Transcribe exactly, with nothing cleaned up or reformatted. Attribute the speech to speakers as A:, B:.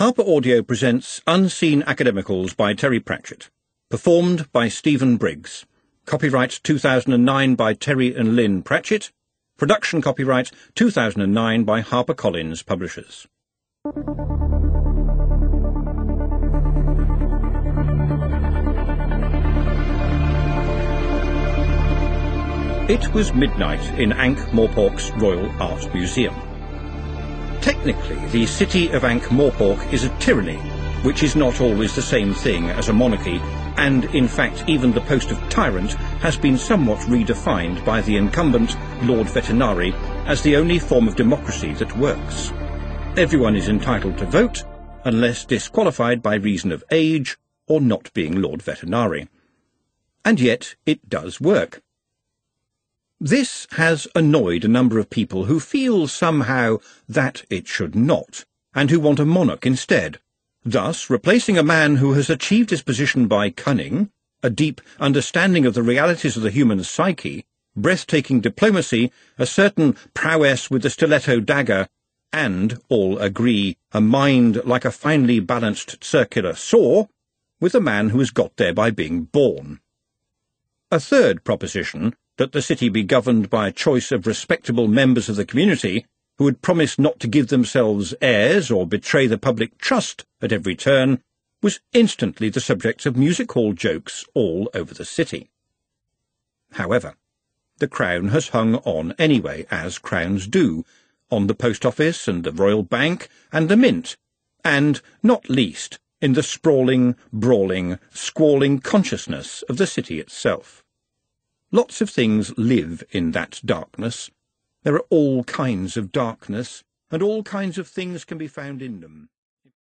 A: Harper Audio presents Unseen Academicals by Terry Pratchett, performed by Stephen Briggs. Copyright two thousand nine by Terry and Lynn Pratchett. Production copyright two thousand nine by HarperCollins Publishers. It was midnight in Ankh-Morpork's Royal Art Museum. Technically, the city of Ankh-Morpork is a tyranny, which is not always the same thing as a monarchy, and in fact even the post of tyrant has been somewhat redefined by the incumbent, Lord Vetinari, as the only form of democracy that works. Everyone is entitled to vote, unless disqualified by reason of age or not being Lord Vetinari. And yet it does work. This has annoyed a number of people who feel somehow that it should not, and who want a monarch instead, thus replacing a man who has achieved his position by cunning, a deep understanding of the realities of the human psyche, breathtaking diplomacy, a certain prowess with the stiletto dagger, and, all agree, a mind like a finely balanced circular saw, with a man who has got there by being born. A third proposition, that the city be governed by a choice of respectable members of the community who would promise not to give themselves airs or betray the public trust at every turn, was instantly the subject of music hall jokes all over the city. However, the Crown has hung on anyway, as crowns do, on the post office and the Royal Bank and the Mint, and, not least, in the sprawling, brawling, squalling consciousness of the city itself. Lots of things live in that darkness. There are all kinds of darkness, and all kinds of things can be found in them.